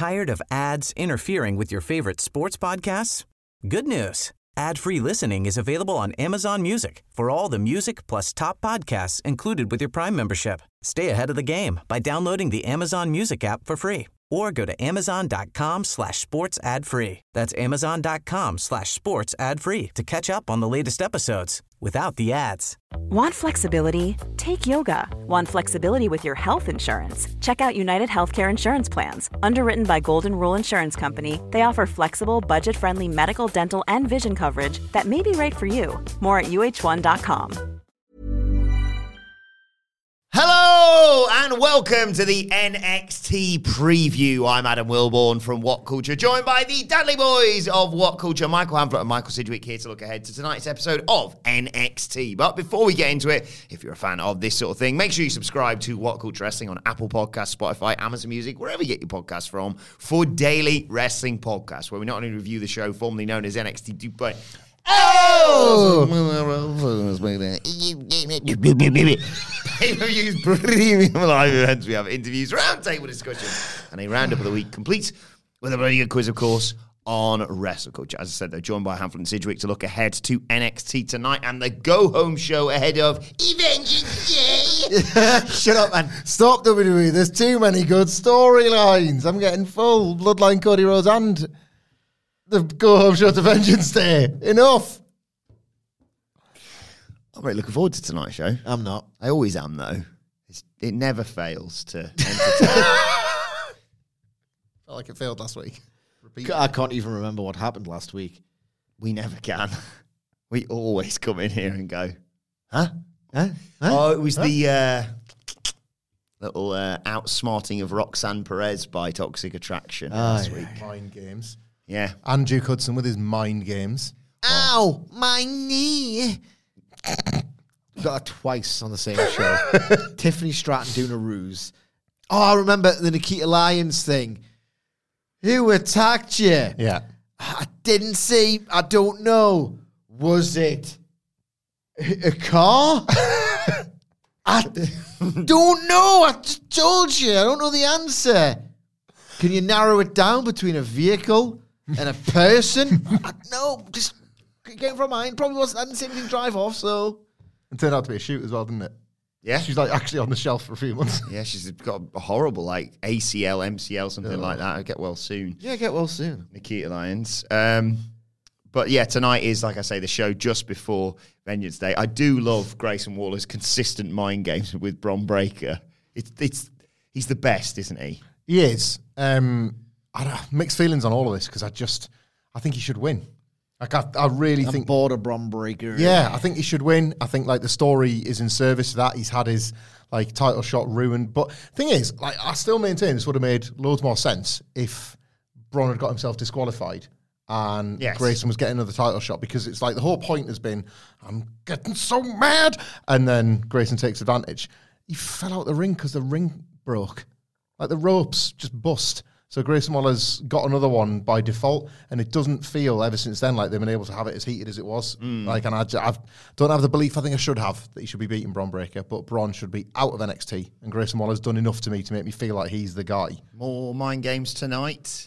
Tired of ads interfering with your favorite sports podcasts? Good news. Ad-free listening is available on Amazon Music for all the music plus top podcasts included with your Prime membership. Stay ahead of the game by downloading the Amazon Music app for free or go to amazon.com/sports ad free. That's amazon.com/sports ad free to catch up on the latest episodes without the ads. Want flexibility? Take yoga. Want flexibility with your health insurance? Check out United Healthcare Insurance Plans. Underwritten by Golden Rule Insurance Company, they offer flexible, budget-friendly medical, dental, and vision coverage that may be right for you. More at uh1.com. Hello and welcome to the NXT preview. I'm Adam Wilborn from What Culture, joined by the Dudley Boys of What Culture, Michael Hamflett and Michael Sidgwick, here to look ahead to tonight's episode of NXT. But before we get into it, if you're a fan of this sort of thing, make sure you subscribe to What Culture Wrestling on Apple Podcasts, Spotify, Amazon Music, wherever you get your podcasts from, for daily wrestling podcasts, where we not only review the show formerly known as NXT 2.0, pay-per-views, premium live events. We have interviews, roundtable discussions, and a roundup of the week, complete with a very good quiz, of course, on Wrestle Culture. As I said, they're joined by Hamflett and Sidgwick to look ahead to NXT tonight and the go-home show ahead of Vengeance Day. Shut up, man. Stop, WWE. There's too many good storylines. I'm getting full. Bloodline, Cody Rhodes, and the go-home show to Vengeance Day. Enough. I'm really looking forward to tonight's show. I'm not. I always am, though. It never fails to entertain. Felt like it failed last week. Repeat. I can't even remember what happened last week. We never can. We always come in here and go, huh? Huh? It was the little outsmarting of Roxanne Perez by Toxic Attraction last week. Mind games. Yeah. And Duke Hudson with his mind games. Ow, my knee. Got her twice on the same show. Tiffany Stratton doing a ruse. Oh, I remember the Nikita Lyons thing. Who attacked you? Yeah. I didn't see. I don't know. Was it a car? I don't know. I just told you. I don't know the answer. Can you narrow it down between a vehicle and a person? No, just came from mine. Probably wasn't. I didn't see anything drive off, so. It turned out to be a shoot as well, didn't it? Yeah. She's like actually on the shelf for a few months. Yeah, she's got a horrible like ACL, MCL, something like that. I'll get well soon. Yeah, get well soon. Nikita Lyons. But yeah, tonight is, like I say, the show just before Vengeance Day. I do love Grayson Waller's consistent mind games with Bron Breakker. He's the best, isn't he? He is. I don't, mixed feelings on all of this because I think he should win. Like I really think bored of Bron Breakker. Yeah, I think he should win. I think like the story is in service of that. He's had his like title shot ruined. But thing is, like I still maintain this would have made loads more sense if Bron had got himself disqualified and Grayson was getting another title shot, because it's like the whole point has been, I'm getting so mad, and then Grayson takes advantage. He fell out the ring because the ring broke. Like the ropes just bust. So Grayson Waller's got another one by default, and it doesn't feel ever since then like they've been able to have it as heated as it was. Like, and I don't have the belief I think I should have that he should be beating Bron Breakker, but Bron should be out of NXT, and Grayson Waller's done enough to me to make me feel like he's the guy. More mind games tonight.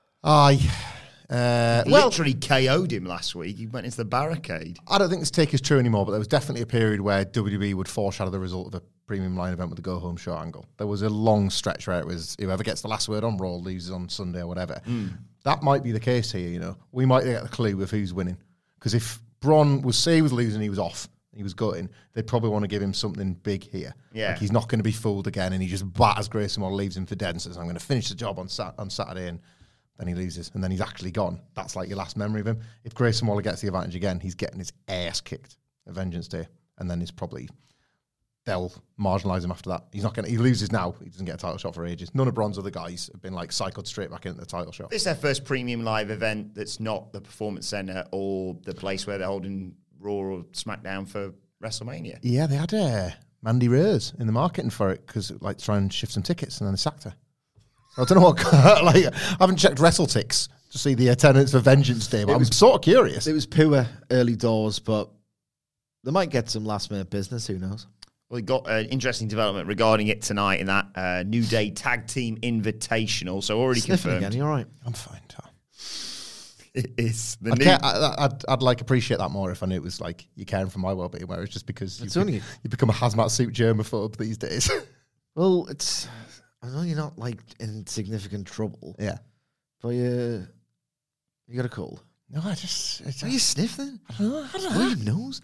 Literally KO'd him last week. He went into the barricade. I don't think this take is true anymore, but there was definitely a period where WWE would foreshadow the result of a premium line event with the go-home show angle. There was a long stretch where it was whoever gets the last word on Raw loses on Sunday or whatever. That might be the case here, you know. We might get a clue of who's winning. Because if Bron was losing, he was off, he was gutting, they'd probably want to give him something big here. Yeah. Like he's not going to be fooled again, and he just batters Grayson Waller, leaves him for dead and says, I'm going to finish the job on Saturday, and then he loses, and then he's actually gone. That's like your last memory of him. If Grayson Waller gets the advantage again, he's getting his ass kicked at Vengeance Day, and then they'll marginalise him after that. He loses now. He doesn't get a title shot for ages. None of Bron's other guys have been like cycled straight back into the title shot. This is their first premium live event that's not the Performance Center or the place where they're holding Raw or SmackDown for WrestleMania. Yeah, they had Mandy Rose in the marketing for it because like try and shift some tickets, and then they sacked her. So I don't know what. I haven't checked WrestleTix to see the attendance for Vengeance Day, but I'm sort of curious. It was poor early doors, but they might get some last minute business. Who knows? We got an interesting development regarding it tonight in that New Day Tag Team Invitational. So already Sniffing confirmed. again, you all right? I'm fine, Tom. It is the new. I'd like appreciate that more if I knew it was like you're caring for my well-being, where it's just because you become a hazmat suit germaphobe these days. Well, I know you're not like in significant trouble. Yeah. But you got a cold. No, I just... Are you sniffing? I don't know. Oh, your nose?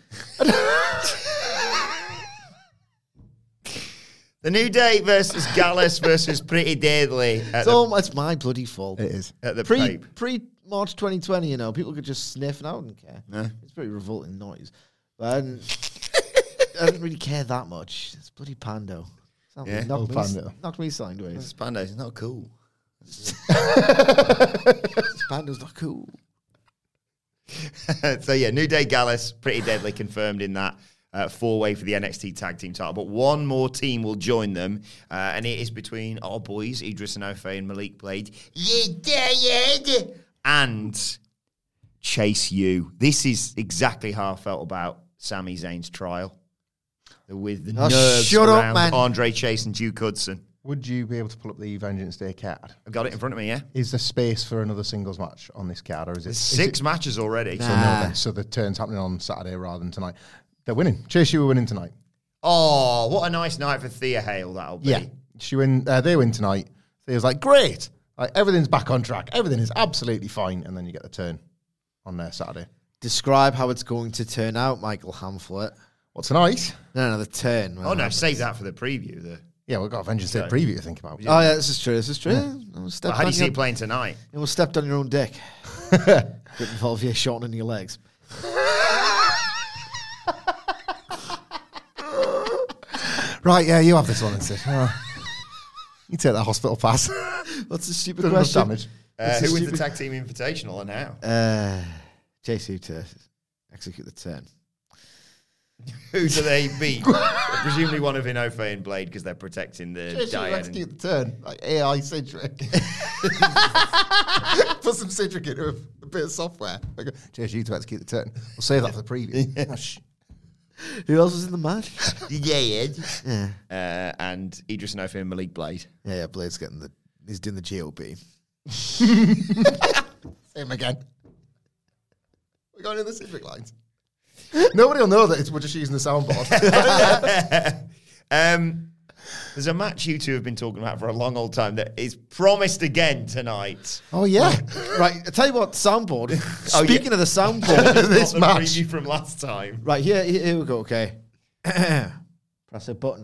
The New Day versus Gallus versus Pretty Deadly It's my bloody fault. It is. at the Pre-March 2020, you know, people could just sniff and I wouldn't care. No. It's a pretty revolting noise. But I didn't really care that much. It's bloody Pando. Yeah, Knocked me sideways. Pando's not cool. Pando's not cool. So yeah, New Day Gallus, Pretty Deadly confirmed in that 4-way for the NXT Tag Team title. But one more team will join them, and it is between our boys, Idris Enofe and Malik Blade. And Chase U. This is exactly how I felt about Sami Zayn's trial. With the nerves around Andre Chase and Duke Hudson. Would you be able to pull up the Vengeance Day card? I've got it in front of me, yeah. Is there space for another singles match on this card, or is it... There's 6 matches already. Nah. So no, then. So the turn's happening on Saturday rather than tonight. They're winning. Chase U are winning tonight. Oh, what a nice night for Thea Hale that'll be. Yeah. They win tonight. Thea's like, great. Like, everything's back on track. Everything is absolutely fine. And then you get the turn on there Saturday. Describe how it's going to turn out, Michael Hamflet. What, tonight? No, the turn. Oh, no, save that for the preview. Yeah, we've got a Vengeance Day preview to think about. Oh, yeah, this is true. Yeah. Well, how do you see it playing tonight? You stepped on your own dick. Could involve you shortening your legs. Right, yeah, you have this one, Sid. You take that hospital pass. What's the stupid Done enough question? Who wins the Tag Team Invitational and how? JC to execute the turn. Who do they beat? Presumably one of Enofe and Blade because they're protecting the diet. Execute the turn. Like AI Cedric. Put some Cedric into a bit of software. JSU to execute the turn. We'll save that for the preview. Who else was in the match? Yeah. And Idris Enofe and Malik Blade. Yeah, Blade's he's doing the GOB. Same again. We're going in the Cedric lines. Nobody will know that we're just using the soundboard. There's a match you two have been talking about for a long old time that is promised again tonight. Oh, yeah. Right, I tell you what, soundboard. Speaking of the soundboard. This match. Preview from last time. Right, here we go, okay. Press a button.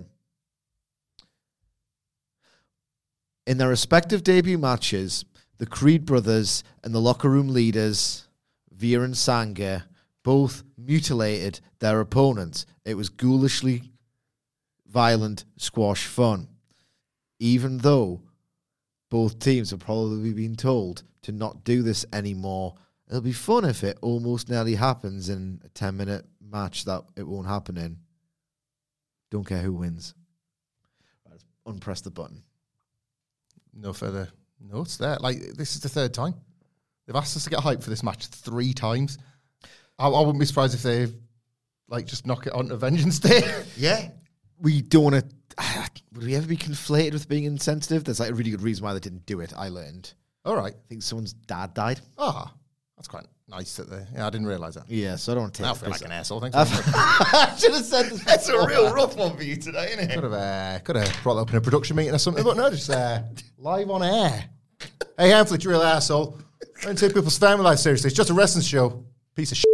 In their respective debut matches, the Creed brothers and the locker room leaders, Veer and Sangha, both mutilated their opponents. It was ghoulishly violent squash fun. Even though both teams have probably been told to not do this anymore, it'll be fun if it almost nearly happens in a 10-minute match that it won't happen in. Don't care who wins. Right, unpress the button. No further notes there. Like, this is the 3rd time. They've asked us to get hyped for this match 3 times. I wouldn't be surprised if they just knock it onto Vengeance Day. Yeah. We don't want to... Would we ever be conflated with being insensitive? There's a really good reason why they didn't do it, I learned. All right. I think someone's dad died. Ah, that's quite nice that they... Yeah, I didn't realise that. Yeah, so I don't want to take I feel like an asshole. Thanks. I should have said this. That's a real rough one for you today, isn't it? Could have brought that up in a production meeting or something, but no, just live on air. Hey, Hamflet, you real asshole. Don't take people's family life seriously. It's just a wrestling show. Piece of shit.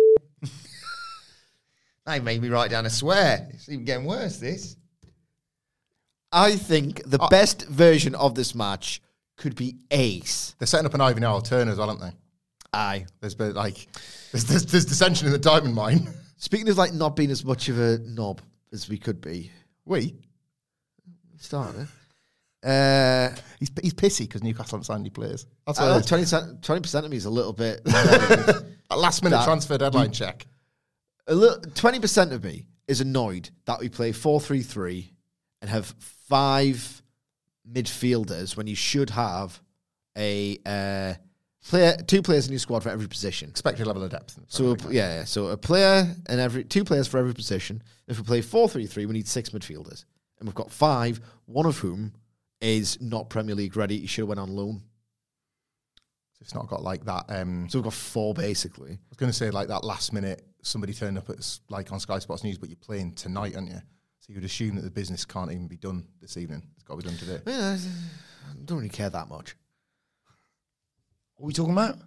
They made me write down a swear. It's even getting worse, this. I think the best version of this match could be Ace. They're setting up an Ivy Nile Turner as well, aren't they? Aye. There's been there's dissension in the diamond mine. Speaking of not being as much of a knob as we could be. Started. He's pissy because Newcastle haven't signed any players. That's why 20% of me is a little bit... a last minute transfer deadline check. 20% of me is annoyed that we play 4-3-3 and have 5 midfielders when you should have a Two players in your squad for every position. Expected level of depth. So so a player and two players for every position. If we play 4-3-3, we need 6 midfielders, and we've got 5. One of whom is not Premier League ready. He should have went on loan. So it's not got like that. So we've got 4 basically. I was going to say like that last minute somebody turned up at like on Sky Sports News, but you're playing tonight, aren't you? So you'd assume that the business can't even be done this evening. It's got to be done today. Yeah, I don't really care that much. What are we talking about?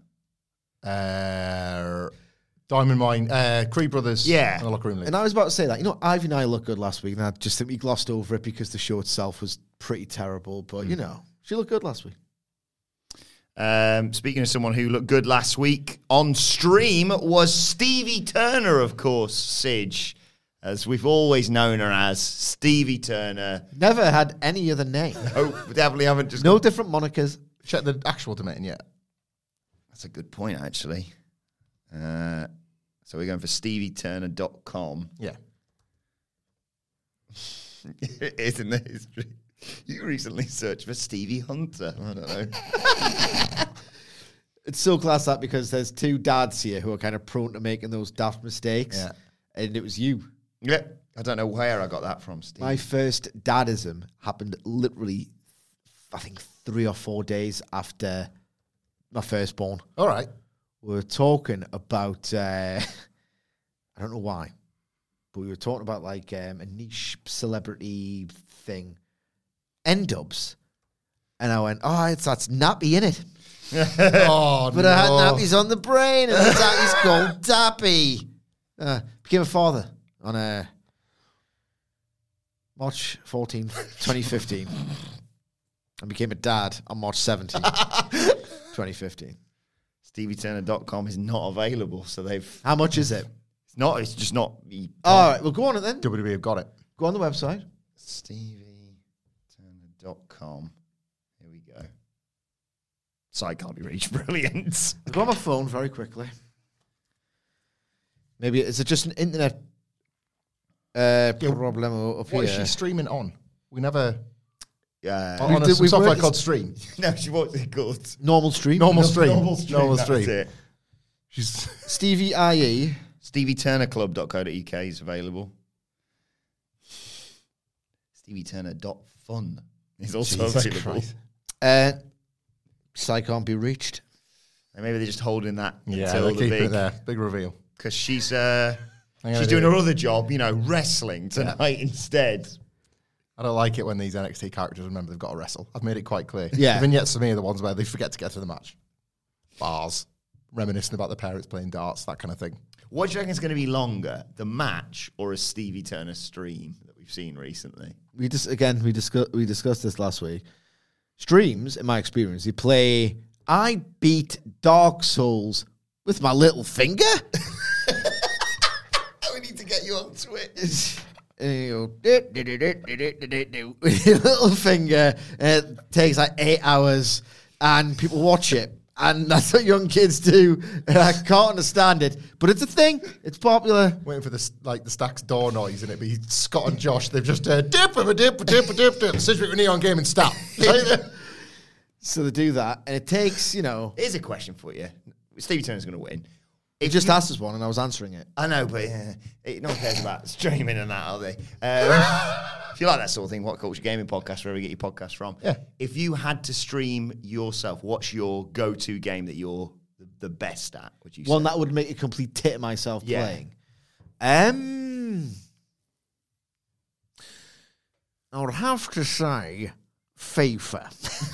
Diamond Mine, Creed Brothers, Yeah. and the Locker Room League. And I was about to say that, Ivy and I looked good last week, and I just think we glossed over it because the show itself was pretty terrible. But, she looked good last week. Speaking of someone who looked good last week on stream was Stevie Turner, of course, Sidge, as we've always known her as Stevie Turner. Never had any other name. Oh, definitely haven't just... No different monikers. Check the actual domain yet. That's a good point, actually. So we're going for stevieturner.com. Yeah. Isn't the history? You recently searched for Stevie Hunter. I don't know. It's so class that because there's 2 dads here who are kind of prone to making those daft mistakes. Yeah. And it was you. Yeah. I don't know where I got that from, Steve. My first dadism happened literally, I think, 3 or 4 days after my firstborn. All right. We were talking about, I don't know why, but we were talking about like a niche celebrity thing, N-Dubs. And I went, that's nappy, innit? Oh, But I had nappies on the brain, and the daddy's called Dappy. Became a father on March 14th, 2015. And became a dad on March 17th, 2015. StevieTurner.com is not available, so they've... How much is it? It's just not... All right, well, go on it then. WWE have got it. Go on the website. StevieTurner.com. Here we go. Site can't be reached. Brilliant. I'll go on my phone very quickly. Maybe, is it just an internet problem up here? What is she streaming on? We never... Yeah. on a we've software worked- called Stream. No, what's it called? Normal stream. Normal Stream. Normal Stream. That's it. She's Stevie IE. StevieTurnerClub.co.uk is available. StevieTurner.fun is also Jesus available. Christ. Site can't be reached. And maybe they're just holding that Yeah, until they're the keeping it big... there. Big reveal. Because she's gonna doing do her it. other job, wrestling tonight instead. I don't like it when these NXT characters remember they've got to wrestle. I've made it quite clear. Yeah. The vignettes for me are the ones where they forget to get to the match. Bars. Reminiscing about their parents playing darts, that kind of thing. What do you reckon is going to be longer, the match or a Stevie Turner stream that we've seen recently? We discussed this last week. Streams, in my experience, you play I beat Dark Souls with my little finger. We need to get you on Twitch. And you go, with your little finger. It takes like 8 hours, and people watch it. And that's what young kids do. And I can't understand it, but it's a thing. It's popular. Waiting for the Stacks door noise, and it'd be Scott and Josh. They've just dip. Sidgwick with Neon Gaming stop. So they do that, and it takes, Here's a question for you. Stevie Turner's going to win. It just asked us one, and I was answering it. I know, but no one cares about streaming and that, are they? If you like that sort of thing, What Culture Gaming Podcast, wherever you get your podcast from. Yeah. If you had to stream yourself, what's your go-to game that you're the best at, would you say? One that would make a complete tit of myself Yeah. playing. I would have to say FIFA.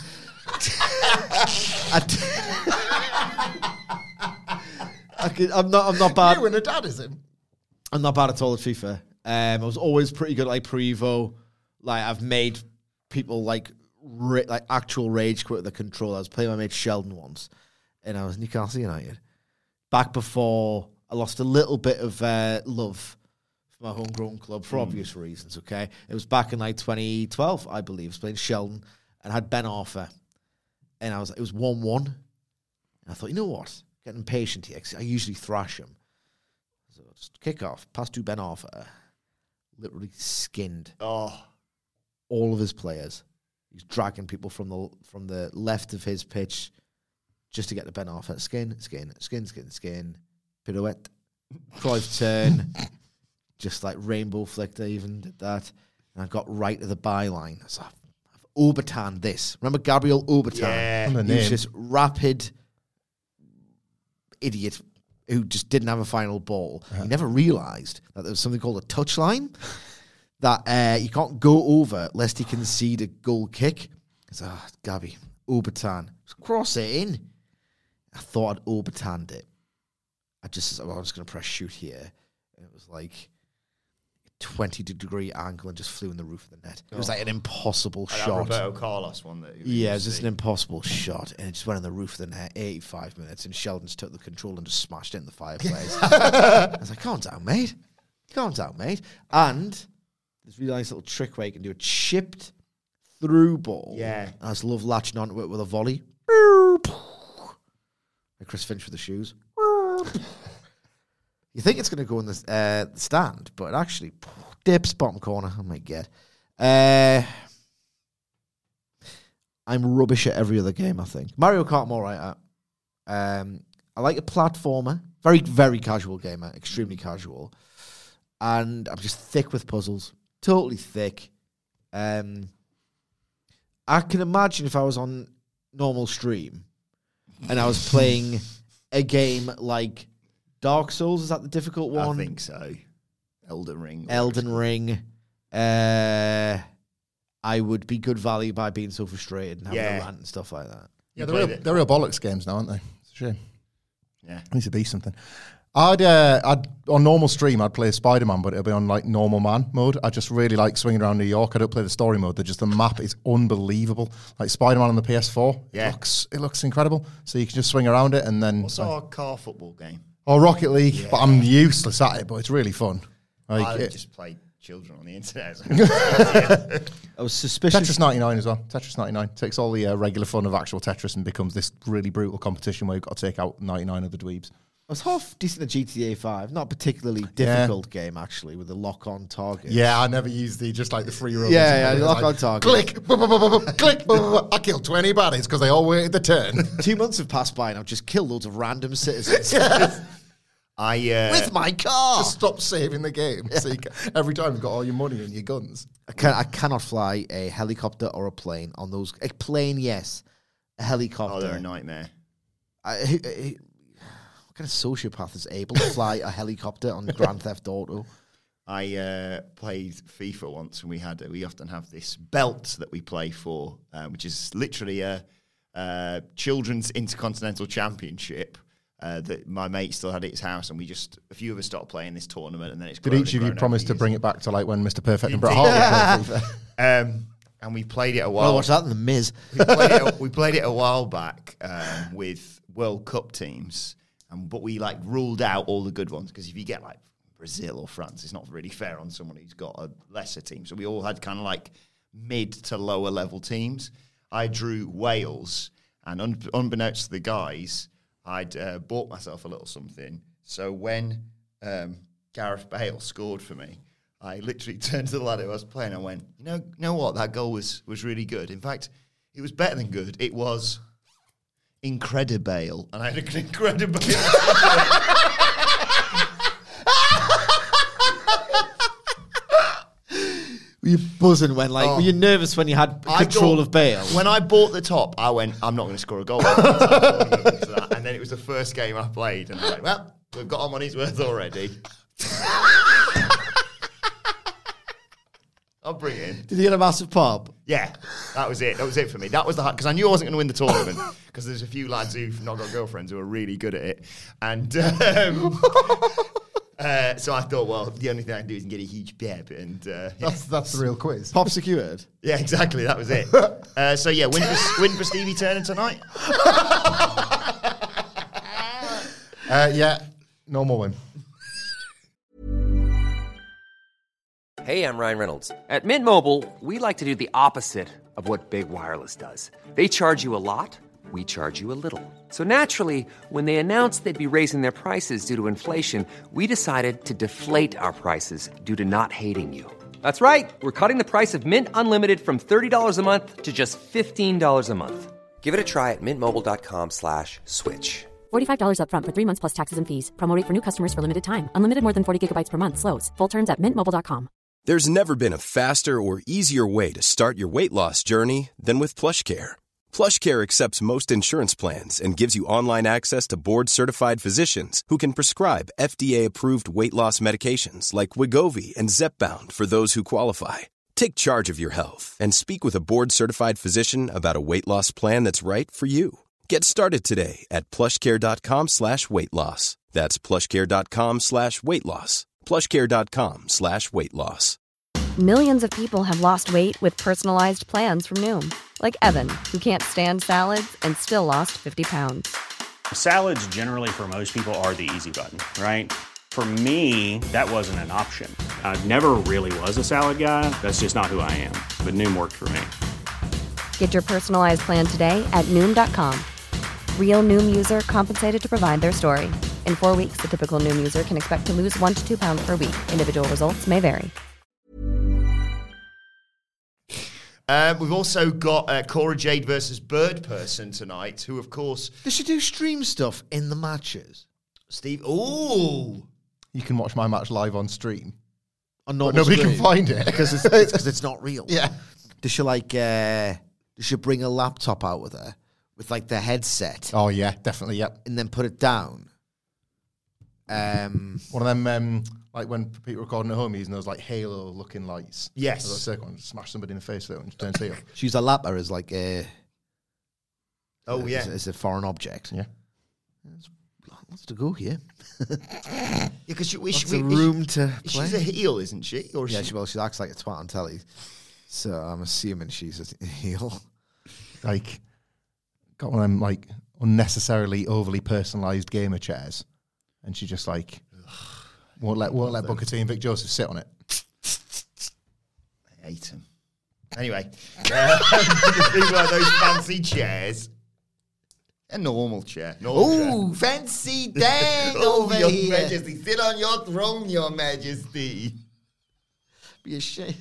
I'm not bad. You and a dadism. I'm not bad at all at FIFA. I was always pretty good at like Prevo. Like I've made people like actual rage quit with the controller. I was playing my mate Sheldon once, and I was Newcastle United. Back before I lost a little bit of love for my homegrown club for obvious reasons. Okay, it was back in like 2012, I believe. I was playing Sheldon and had Ben Arthur, and it was 1-1. And I thought, you know what? Getting impatient here because I usually thrash him. So just kick off, pass to Ben Arthur. Literally skinned all of his players. He's dragging people from the left of his pitch just to get to Ben Arthur. Skin. Pirouette. Cruyff turn. Just like rainbow flick, they even did that. And I got right to the byline. So I've Obertan this. Remember Gabriel Obertan? Yeah. He was this rapid idiot who just didn't have a final ball. He never realised that there was something called a touchline that you can't go over lest he concede a goal kick. It's Gabby, Obertan. Just cross it in. I thought I'd Obertanned it. I was going to press shoot here. And it was like 20-degree angle and just flew in the roof of the net. It was like an impossible shot. That Roberto Carlos one. It was just an impossible shot. And it just went in the roof of the net, 85 minutes, and Sheldon just took the control and just smashed it in the fireplace. I was like, calm down, mate. Calm down, mate. And this really nice little trick where you can do a chipped through ball. Yeah. And I just love latching onto it with a volley. Like Chris Finch with the shoes. You think it's going to go in the stand, but it actually dips bottom corner. Oh my God. I'm rubbish at every other game, I think. Mario Kart I'm all right at. I like a platformer. Very, very casual gamer. Extremely casual. And I'm just thick with puzzles. Totally thick. I can imagine if I was on normal stream and I was playing a game like Dark Souls, is that the difficult one? I think so. Elden Ring. I would be good value by being so frustrated and having a rant and stuff like that. Yeah, they're real bollocks games now, aren't they? It's a shame. Yeah. Needs to be something. I'd on normal stream, I'd play Spider-Man, but it'll be on like normal man mode. I just really like swinging around New York. I don't play the story mode. The map is unbelievable. Like Spider-Man on the PS4. Yeah. It looks incredible. So you can just swing around it and then... What's our car football game? Oh, Rocket League. But I'm useless at it, but it's really fun. Like, I just play children on the internet. I was suspicious. Tetris 99 as well. Tetris 99 takes all the regular fun of actual Tetris and becomes this really brutal competition where you've got to take out 99 of the dweebs. I was half decent at GTA 5. Not a particularly difficult game, actually, with the lock-on target. Yeah, I never used the free roll. Yeah, lock-on target. Click, click, I killed 20 baddies because they all waited the turn. 2 months have passed by and I've just killed loads of random citizens. With my car! Just stop saving the game. So every time you've got all your money and your guns. I cannot fly a helicopter or a plane on those. A plane, yes. A helicopter. Oh, they're a nightmare. What kind of sociopath is able to fly a helicopter on Grand Theft Auto? I played FIFA once, and we often have this belt that we play for, which is literally a children's intercontinental championship that my mate still had at his house, and a few of us started playing this tournament, and then it's Did each of you promise to bring it back to like when Mr. Perfect and Bret Hart played FIFA? And we played it a while. Well, what's that? The Miz. We played it a while back with World Cup teams. But we ruled out all the good ones because if you get Brazil or France, it's not really fair on someone who's got a lesser team. So we all had kind of mid to lower level teams. I drew Wales, and unbeknownst to the guys, I'd bought myself a little something. So when Gareth Bale scored for me, I literally turned to the lad who I was playing and went, you know what? That goal was really good. In fact, it was better than good. It was Incredibale, and I had an Incredibale. Were you buzzing when, were you nervous when you had control of Bale? When I bought the top, I went, I'm not going to score a goal. And then it was the first game I played, and I went, well, we've got our money's worth already. I'll bring it in. Did he get a massive pop? Yeah, that was it. That was it for me. That was because I knew I wasn't going to win the tournament because there's a few lads who've not got girlfriends who are really good at it. And so I thought, well, the only thing I can do is get a huge beb. And that's the real quiz. Pop secured? Yeah, exactly. That was it. So yeah, win for Stevie Turner tonight? Yeah, normal win. Hey, I'm Ryan Reynolds. At Mint Mobile, we like to do the opposite of what Big Wireless does. They charge you a lot, we charge you a little. So naturally, when they announced they'd be raising their prices due to inflation, we decided to deflate our prices due to not hating you. That's right. We're cutting the price of Mint Unlimited from $30 a month to just $15 a month. Give it a try at mintmobile.com/switch. $45 up front for 3 months plus taxes and fees. Promo rate for new customers for limited time. Unlimited more than 40 gigabytes per month. Slows full terms at mintmobile.com. There's never been a faster or easier way to start your weight loss journey than with PlushCare. PlushCare accepts most insurance plans and gives you online access to board-certified physicians who can prescribe FDA-approved weight loss medications like Wegovy and Zepbound for those who qualify. Take charge of your health and speak with a board-certified physician about a weight loss plan that's right for you. Get started today at plushcare.com/weight loss. That's plushcare.com/weight loss. plushcare.com/weight loss. Millions of people have lost weight with personalized plans from Noom. Like Evan, who can't stand salads and still lost 50 pounds. Salads generally for most people are the easy button, right? For me, that wasn't an option. I never really was a salad guy. That's just not who I am. But Noom worked for me. Get your personalized plan today at Noom.com. Real Noom user compensated to provide their story. In 4 weeks, the typical Noom user can expect to lose 1 to 2 pounds per week. Individual results may vary. We've also got Cora Jade versus Bird Person tonight, who, of course... Does she do stream stuff in the matches? Steve... Ooh! You can watch my match live on stream. On But nobody screen? can find it. Because it's not real. Yeah. Does she does she bring a laptop out with her? With like the headset? Oh, yeah, definitely, yep. And then put it down? One of them, like when people recording at home, using those like halo-looking lights. Yes. Those circle and smash somebody in the face with it and turn seal. She used a laptop as like a... Oh, yeah. As a foreign object. Yeah. Lots to go here. Yeah, because Lots of room to play. She's a heel, isn't she? Or Yeah, she acts like a twat on telly. So I'm assuming she's a heel. Like, got one of them like unnecessarily overly personalised gamer chairs. And she just like won't let Booker T and Vic Joseph sit on it. I hate him. Anyway, people like those fancy chairs. A normal chair. Ooh, fancy dang over your here. Majesty. Sit on your throne, your Majesty. Be ashamed.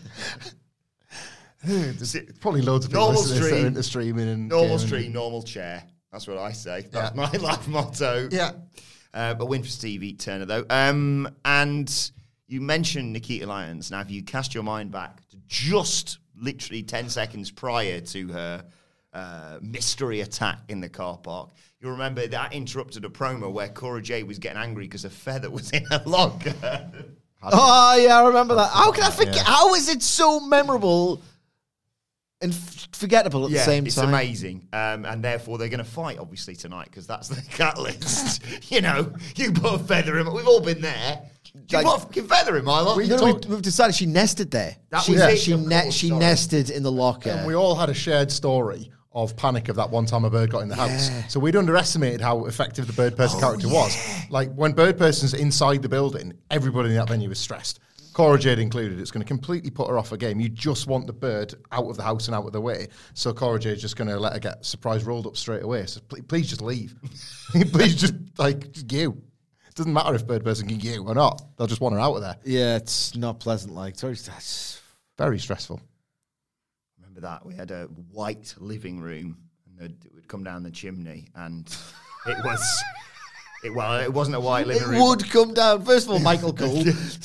Probably loads of people Normal listening to this that are stream. into streaming and Normal gaming. stream, normal chair. That's what I say. That's my life motto. Yeah. But win for Stevie Turner, though. And you mentioned Nikita Lyons. Now, if you cast your mind back to just literally 10 seconds prior to her mystery attack in the car park, you'll remember that interrupted a promo where Cora Jade was getting angry because a feather was in her locker. Oh, yeah, I remember that. How can I forget? Yeah. How is it so memorable and forgettable at the same time? It's amazing. And therefore, they're going to fight, obviously, tonight because that's the catalyst. You know, you put a feather in. We've all been there. You put a fucking feather in my locker. We've decided she nested there. She nested in the locker. And we all had a shared story of panic of that one time a bird got in the house. So we'd underestimated how effective the bird person character was. Like, when bird person's inside the building, everybody in that venue was stressed. Cora Jade included. It's going to completely put her off a game. You just want the bird out of the house and out of the way. So Cora Jade's just going to let her get surprise rolled up straight away. So please just leave. Please just you. It doesn't matter if bird person can you or not. They'll just want her out of there. Yeah, it's not pleasant. That's very stressful. Remember that? We had a white living room, and it would come down the chimney, and it was... it wasn't a white living room. It would come down. First of all, Michael Cole.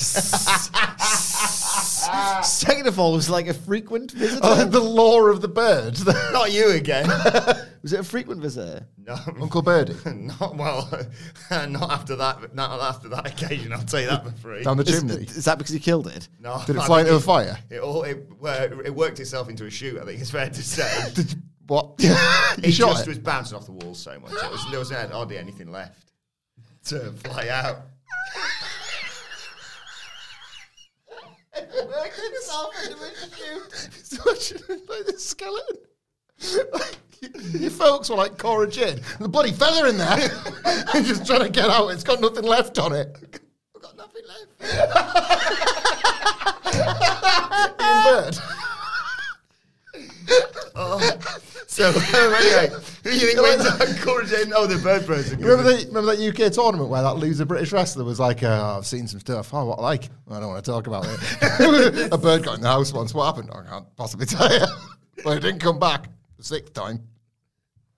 Second of all, it was like a frequent visitor. The lore of the bird. Not you again. Was it a frequent visitor? No. Uncle Birdie? Not after that. Not after that occasion. I'll tell you that for free. Down the chimney. Is that because he killed it? No. Did it fly into a fire? It worked itself into a shoot, I think it's fair to say. What? It just was bouncing off the walls so much. There wasn't hardly anything left to fly out. It worked itself into a shoot. It's like this skeleton. Your folks were like Cora Jade. The bloody feather in there. And just trying to get out. It's got nothing left on it. I've got nothing left. Ian Bird. So anyway, who do you think wins out? Cora Jade? Oh, the bird person. Remember that UK tournament where that loser British wrestler was like, I've seen some stuff. Oh, what like? I don't want to talk about it. A bird got in the house once. What happened? I can't possibly tell you. But it didn't come back the 6th time.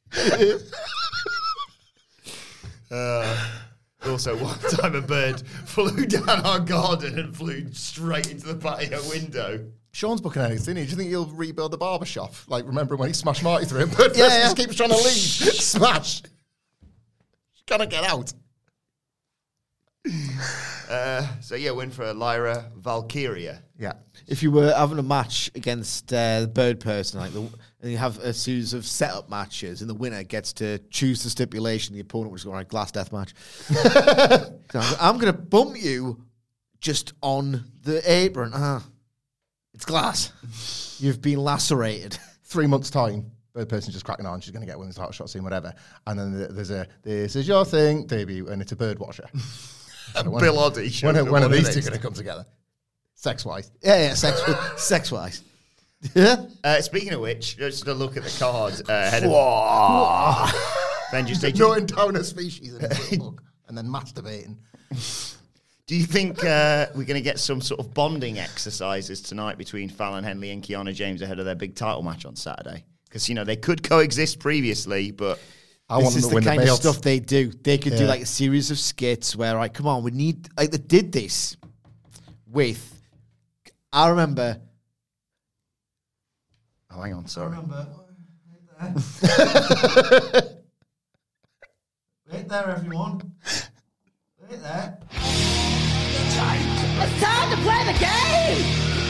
Also, one time a bird flew down our garden and flew straight into the patio window. Sean's booking anything, isn't he? Do you think he'll rebuild the barber shop? Like, remember when he smashed Marty through him? But just keeps trying to leave. Smash. Gotta get out. Win for Lyra Valkyria. Yeah. If you were having a match against the bird person, and you have a series of setup matches, and the winner gets to choose the stipulation, the opponent was going, glass death match. So I'm going to bump you just on the apron. It's glass. You've been lacerated. 3 months' time, bird person's just cracking on. She's going to get women's title shot scene, whatever. And then there's a "This Is Your Thing" debut, and it's a bird watcher. Bill Oddie. When are these two going to come together? Sex-wise. Yeah, sex-wise. Speaking of which, just to look at the card ahead of Avengers Day. Noting down a species in the book and then masturbating. Do you think we're going to get some sort of bonding exercises tonight between Fallon Henley and Kiana James ahead of their big title match on Saturday? Because, they could coexist previously, but... This is the kind of stuff they do. They could do like a series of skits where, come on, we need... Like, they did this with... I remember... Oh, hang on, sorry. I remember... Right there, everyone. Right there. It's time to play the game!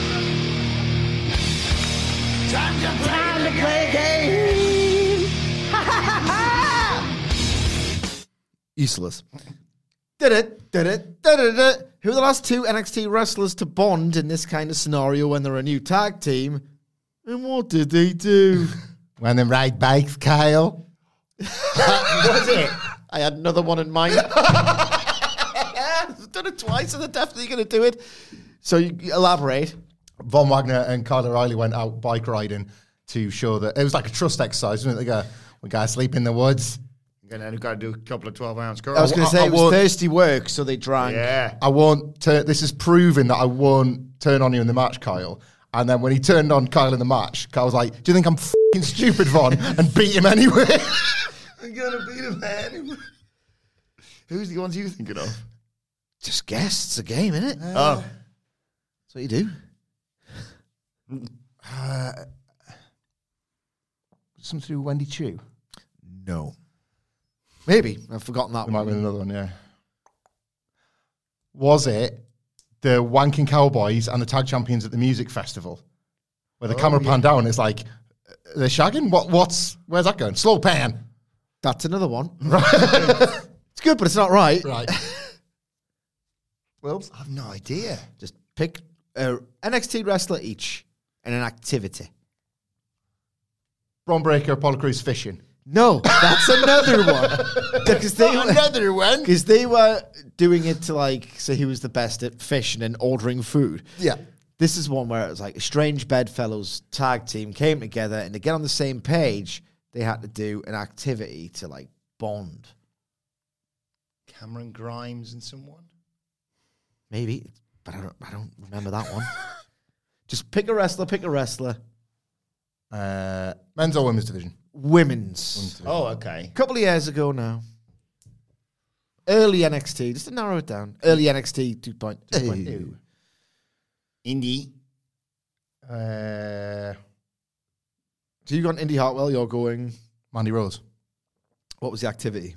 Time to play the game! Ha ha ha ha! Useless. Who are the last two NXT wrestlers to bond in this kind of scenario when they're a new tag team? And what did they do? When they ride bikes, Kyle. Was it? I had another one in mind. I've done it twice and they're definitely going to do it. So you elaborate. Von Wagner and Kyle O'Reilly went out bike riding to show that it was like a trust exercise, wasn't it? They go, we got to sleep in the woods. We've got to do a couple of 12-ounce curls. I was going to say it was thirsty work, so they drank. Yeah. I won't. This is proving that I won't turn on you in the match, Kyle. And then when he turned on Kyle in the match, Kyle was like, "Do you think I'm fucking stupid, Von?" and beat him anyway. I'm gonna beat him anyway. Who's the ones you thinking of? Just guess. It's a game, isn't it? That's what you do. Something to do with Wendy Chu? No. Maybe. I've forgotten that There one. might be another one, yeah. Was it the Wanking Cowboys and the tag champions at the music festival? Where the camera panned down, it's like, they're shagging? Where's that going? Slow pan. That's another one. It's good, but it's not right. Right. Well, I have no idea. Just pick an NXT wrestler each and an activity. Braun Breaker, Apollo Crews fishing. No, that's another one. Because Another one? Because they were doing it to say who was the best at fishing and ordering food. Yeah. This is one where it was like a strange bedfellows tag team came together and to get on the same page, they had to do an activity to bond. Cameron Grimes and someone? Maybe, but I don't remember that one. Just pick a wrestler. Men's or women's division? Women's. Oh, okay. A couple of years ago now. Early NXT, just to narrow it down. Early NXT 2.2. Indie. So you got Indy Hartwell, you're going... Mandy Rose. What was the activity?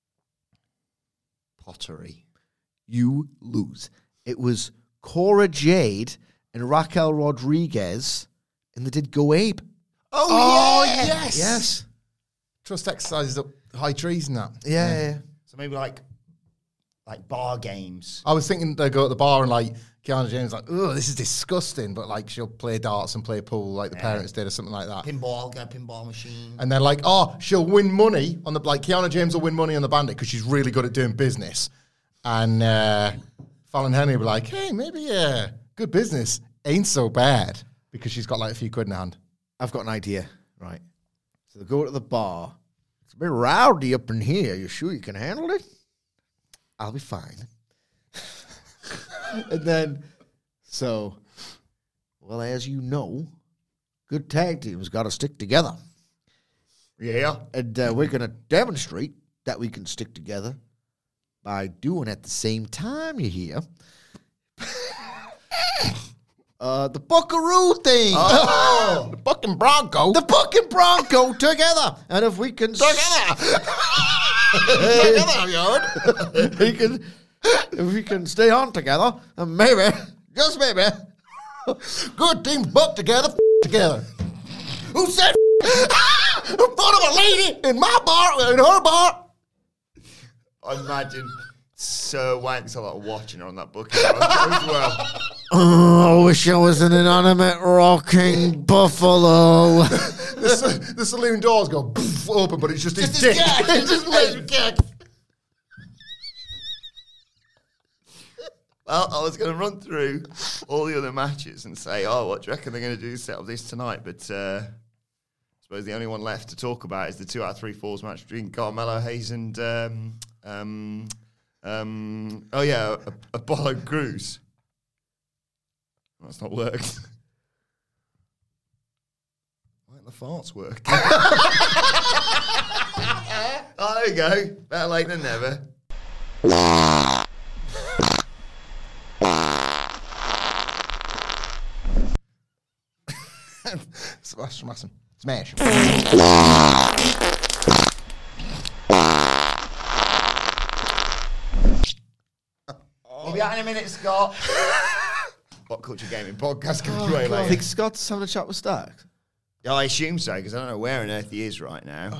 Pottery. You lose. It was Cora Jade and Raquel Rodriguez, and they did Go Abe. Oh yes. Yes. Trust exercises up high trees and that. Yeah. So maybe like bar games. I was thinking they go at the bar and Kiana James oh, this is disgusting, but she'll play darts and play pool like the parents did or something like that. Pinball, get a pinball machine. And then she'll win money on the Kiana James will win money on the Bandit because she's really good at doing business. And Fallon Henley will be like, hey, maybe good business ain't so bad because she's got a few quid in her hand. I've got an idea, right? So they go to the bar. It's a bit rowdy up in here. You sure you can handle it? I'll be fine. And then, as you know, good tag teams got to stick together. Yeah. And we're going to demonstrate that we can stick together by doing at the same time, you hear? The Buckaroo thing. Oh, The fucking Bronco. The fucking Bronco together. And if we can... If we can stay on together, and maybe, just maybe, Good teams buck together, together. who said In front of a lady in my bar, in her bar. I imagine Sir Wanks a lot watching her on that book as well. Oh, I wish I was an inanimate rocking buffalo. The saloon doors go open, but it's just his dick. It's just his dick. Well, I was going to run through all the other matches and say, what do you reckon they're going to do to set up this tonight? But I suppose the only one left to talk about is the 2 out of 3 falls match between Carmelo Hayes and Apollo Crews. That's not worked. Why don't the farts work? Oh, there you go. Better late than never. Smash. We'll be out in a minute, Scott. What Culture Gaming podcast coming your way I later. think Scott's having a chat with Starks. Yeah, I assume so, because I don't know where on earth he is right now.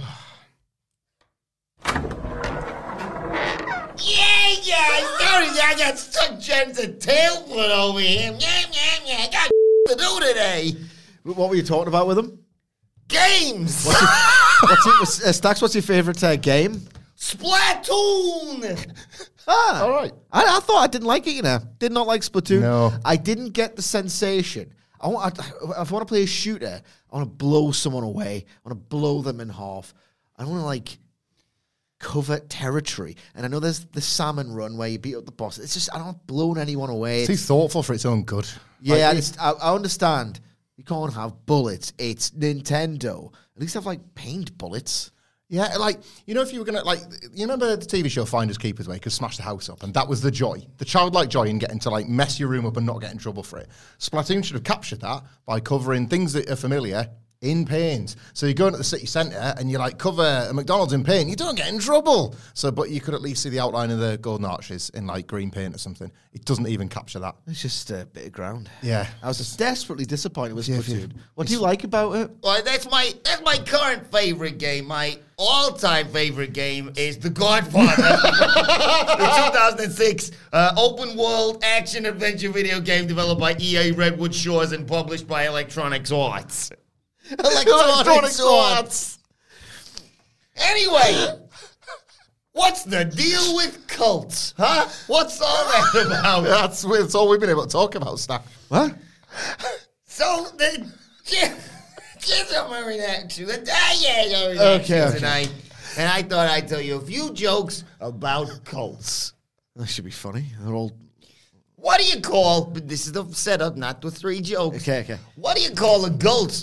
Sorry, I got stuck Jen's a tailfoot over here. I got to do today. What were you talking about with him? Games! Stacks, what's your favourite game? Splatoon! All right. I thought I didn't like it, you know. Did not like Splatoon. No. I didn't get the sensation. If I want to play a shooter, I want to blow someone away. I want to blow them in half. I don't want to, cover territory. And I know there's the salmon run where you beat up the boss. It's just, I don't want blown anyone away. It's too thoughtful for its own good. Yeah, I understand. You can't have bullets. It's Nintendo. At least have, paint bullets. Yeah, if you were going to, you remember the TV show Finders Keepers where you could smash the house up, and that was the joy, the childlike joy in getting to, mess your room up and not get in trouble for it. Splatoon should have captured that by covering things that are familiar in paint. So you go into the city centre and you, cover a McDonald's in paint, you don't get in trouble. But you could at least see the outline of the Golden Arches in, green paint or something. It doesn't even capture that. It's just a bit of ground. Yeah. I was just desperately disappointed with Splatoon. What do you like about it? Well, that's my current favourite game. My all-time favourite game is The Godfather. The 2006 open-world action-adventure video game developed by EA Redwood Shores and published by Electronic Arts. Electronic Arts. Anyway, what's the deal with cults, huh? What's all that about? That's all we've been able to talk about, Stack. What? So, the kids are my reaction. Okay. Tonight. And I thought I'd tell you a few jokes about cults. That should be funny. They're all... What do you call, but this is the setup, not the 3 jokes. Okay. What do you call a cult?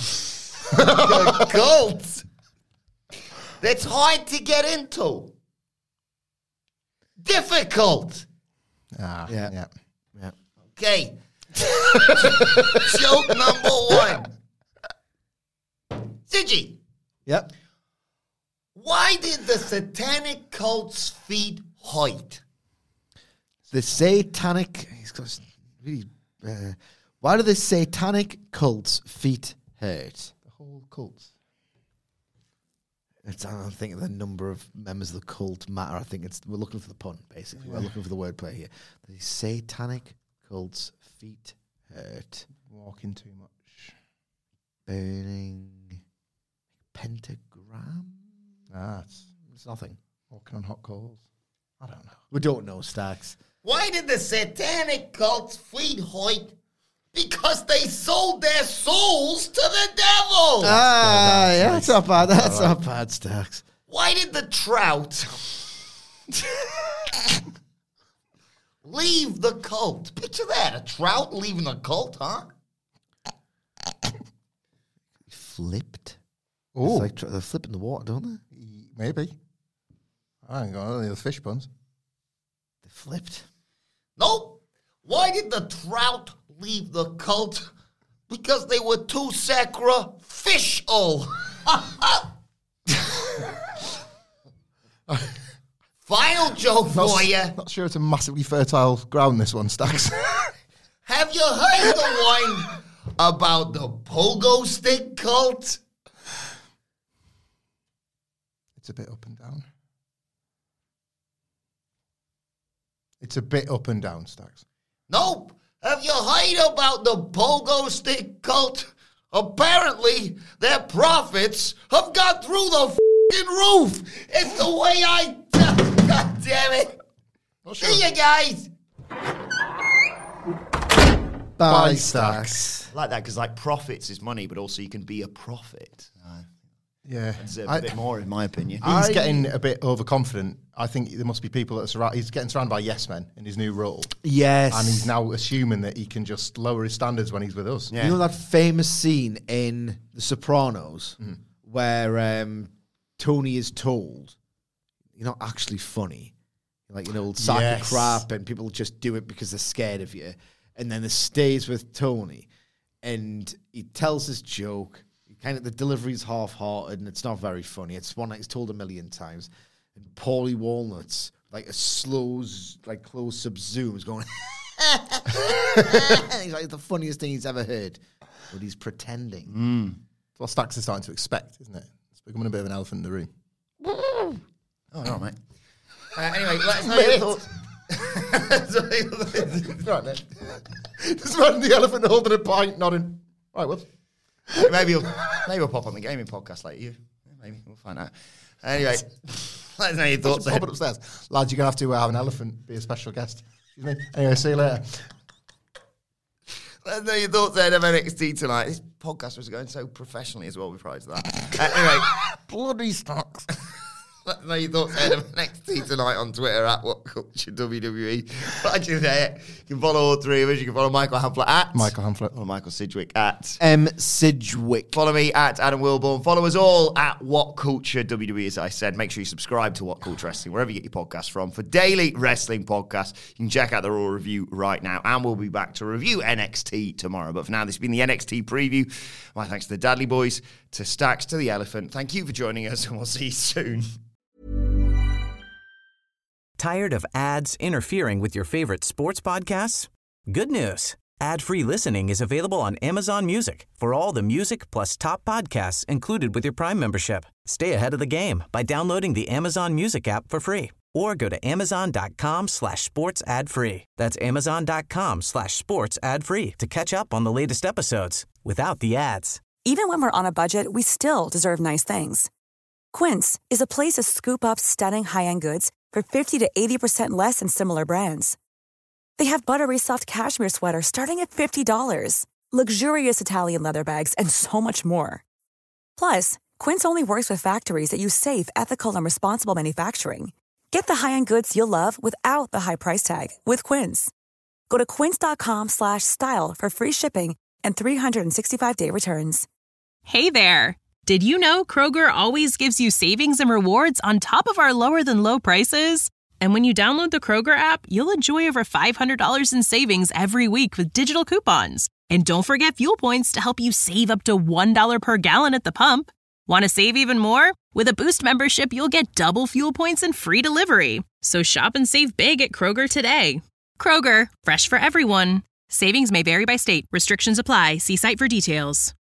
A cult that's hard to get into. Difficult. Yeah. Okay. Joke number 1. Sigi, Yep. why did the satanic cult's feet hurt? The satanic... He's got really... why do the satanic cult's feet hurt? The whole cult. I don't think the number of members of the cult matter. I think we're looking for the pun, basically. Yeah. We're looking for the wordplay here. The satanic cult's feet hurt. Walking too much. Burning pentagram? It's nothing. Walking on hot coals. I don't know. We don't know, Stacks. Why did the satanic cult's feet hurt? Because they sold their souls to the devil. Yeah, that's not bad. That's not bad, Stacks. Why did the trout leave the cult? Picture that, a trout leaving the cult, huh? Flipped. Oh, It's like they're flipping the water, don't they? maybe. I ain't got any of the fish puns. They flipped. Nope. Why did the trout leave the cult? Because they were too sacrificial. Final joke for you. Not sure it's a massively fertile ground, this one, Stacks. Have you heard the one about the pogo stick cult? It's a bit up and down. It's a bit up and down, Stacks. Nope. Have you heard about the pogo stick cult? Apparently, their profits have got through the f***ing roof. It's the way I... God damn it. See you guys. Bye, Stacks. I like that because, like, profits is money, but also you can be a prophet. Yeah. Deserve a bit more, in my opinion. He's getting a bit overconfident. I think there must be people that he's getting surrounded by yes men in his new role. Yes. And he's now assuming that he can just lower his standards when he's with us. Yeah. You know that famous scene in The Sopranos where Tony is told, you're not actually funny. You're like, old sack of crap, and people just do it because they're scared of you. And then it stays with Tony, and he tells his joke. The delivery's half-hearted, and it's not very funny. It's one that he's told a million times. And Paulie Walnuts, like a close sub-zooms going, and he's like, the funniest thing he's ever heard. But he's pretending. It's what Stacks is starting to expect, isn't it? It's becoming a bit of an elephant in the room. Oh, all right, mate. Anyway, let us know your thoughts. Right, mate. Just imagine the elephant holding a pint, nodding. Right, well. Maybe we'll pop on the gaming podcast later. Maybe we'll find out. Anyway, let us know your thoughts. Pop it upstairs. Lads, you're going to have to have an elephant be a special guest. Excuse me. Anyway, see you later. Let us know your thoughts ahead of NXT tonight. This podcast was going so professionally as well before that. Anyway, Bloody Stacks. let us know your thoughts ahead of NXT tonight on Twitter at WhatCultureWWE. Find you there. You can follow all three of us. You can follow Michael Hamflett at Michael Hamflett. or Michael Sidgwick at M. Sidgwick. Follow me at Adam Wilborn. Follow us all at What Culture WWE, as I said. Make sure you subscribe to What Culture Wrestling, wherever you get your podcasts from. For daily wrestling podcasts, you can check out the Raw review right now. And we'll be back to review NXT tomorrow. But for now, this has been the NXT preview. My thanks to the Dudley Boys, to Stacks, to the Elephant. Thank you for joining us, and we'll see you soon. Tired of ads interfering with your favorite sports podcasts? Good news. Ad-free listening is available on Amazon Music for all the music plus top podcasts included with your Prime membership. Stay ahead of the game by downloading the Amazon Music app for free or go to amazon.com/sports ad free. That's amazon.com/sports ad free to catch up on the latest episodes without the ads. Even when we're on a budget, we still deserve nice things. Quince is a place to scoop up stunning high-end goods for 50 to 80% less than similar brands. They have buttery soft cashmere sweaters starting at $50, luxurious Italian leather bags, and so much more. Plus, Quince only works with factories that use safe, ethical, and responsible manufacturing. Get the high-end goods you'll love without the high price tag with Quince. Go to quince.com/style for free shipping and 365-day returns. Hey there. Did you know Kroger always gives you savings and rewards on top of our lower than low prices? And when you download the Kroger app, you'll enjoy over $500 in savings every week with digital coupons. And don't forget fuel points to help you save up to $1 per gallon at the pump. Want to save even more? With a Boost membership, you'll get double fuel points and free delivery. So shop and save big at Kroger today. Kroger, fresh for everyone. Savings may vary by state. Restrictions apply. See site for details.